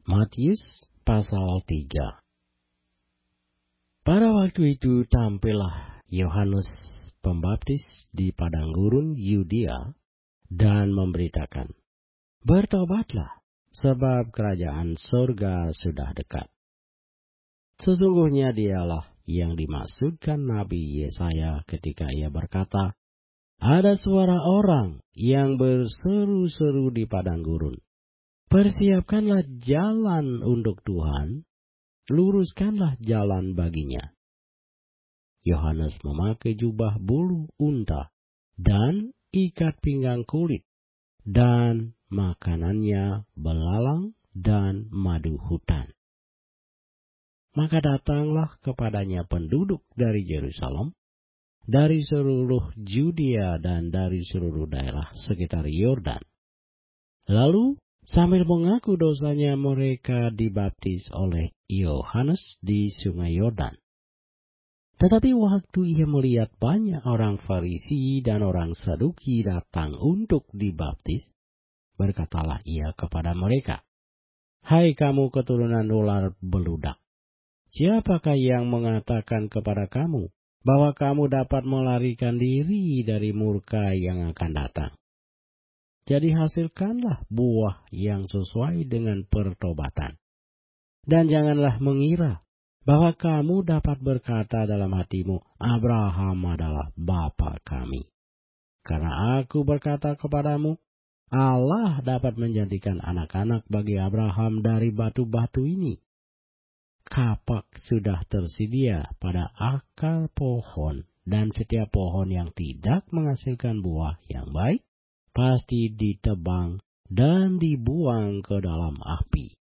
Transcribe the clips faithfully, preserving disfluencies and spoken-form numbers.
Matius pasal tiga. Pada waktu itu tampillah Yohanes Pembaptis di padang gurun Yudea dan memberitakan, "Bertobatlah, sebab kerajaan surga sudah dekat." Sesungguhnya dialah yang dimaksudkan Nabi Yesaya ketika ia berkata, "Ada suara orang yang berseru-seru di padang gurun, persiapkanlah jalan untuk Tuhan, luruskanlah jalan baginya." Yohanes memakai jubah bulu unta dan ikat pinggang kulit, dan makanannya belalang dan madu hutan. Maka datanglah kepadanya penduduk dari Yerusalem, dari seluruh Judea dan dari seluruh daerah sekitar Yordan. Lalu sambil mengaku dosanya, mereka dibaptis oleh Yohanes di sungai Yordan. Tetapi waktu ia melihat banyak orang Farisi dan orang Saduki datang untuk dibaptis, berkatalah ia kepada mereka, "Hai kamu keturunan ular beludak, siapakah yang mengatakan kepada kamu bahwa kamu dapat melarikan diri dari murka yang akan datang? Jadi hasilkanlah buah yang sesuai dengan pertobatan. Dan janganlah mengira bahwa kamu dapat berkata dalam hatimu, Abraham adalah bapa kami. Karena aku berkata kepadamu, Allah dapat menjadikan anak-anak bagi Abraham dari batu-batu ini. Kapak sudah tersedia pada akar pohon, dan setiap pohon yang tidak menghasilkan buah yang baik pasti ditebang dan dibuang ke dalam api.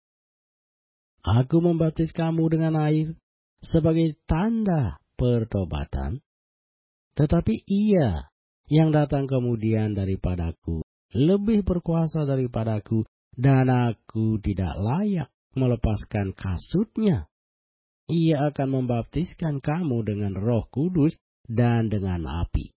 Aku membaptis kamu dengan air sebagai tanda pertobatan, tetapi Ia yang datang kemudian daripadaku lebih berkuasa daripadaku, dan aku tidak layak melepaskan kasutnya. Ia akan membaptiskan kamu dengan Roh Kudus dan dengan api.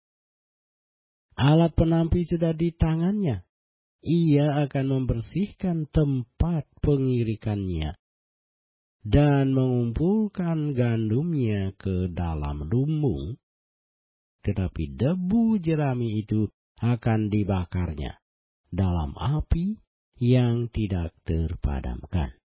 Alat penampi sudah di tangannya. Ia akan membersihkan tempat pengirikannya dan mengumpulkan gandumnya ke dalam lumbung, tetapi debu jerami itu akan dibakarnya dalam api yang tidak terpadamkan.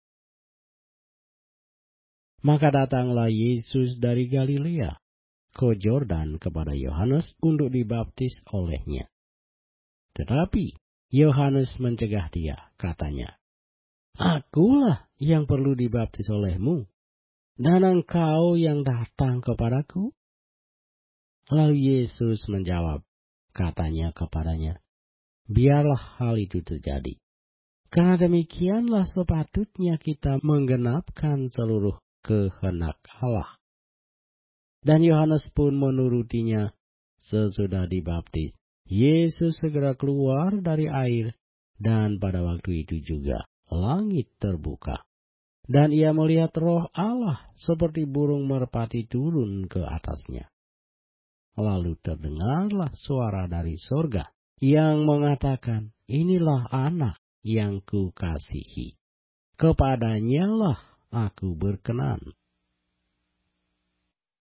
Maka datanglah Yesus dari Galilea ke Yordan kepada Yohanes untuk dibaptis olehnya. Tetapi Yohanes mencegah dia, katanya, "Akulah yang perlu dibaptis olehmu, dan engkau yang datang kepadaku?" Lalu Yesus menjawab, katanya kepadanya, "Biarlah hal itu terjadi, karena demikianlah sepatutnya kita menggenapkan seluruh kehendak Allah." Dan Yohanes pun menurutinya. Sesudah dibaptis, Yesus segera keluar dari air, dan pada waktu itu juga langit terbuka, dan ia melihat Roh Allah seperti burung merpati turun ke atasnya. Lalu terdengarlah suara dari sorga yang mengatakan, "Inilah anak yang kukasihi, kepadanyalah aku berkenan."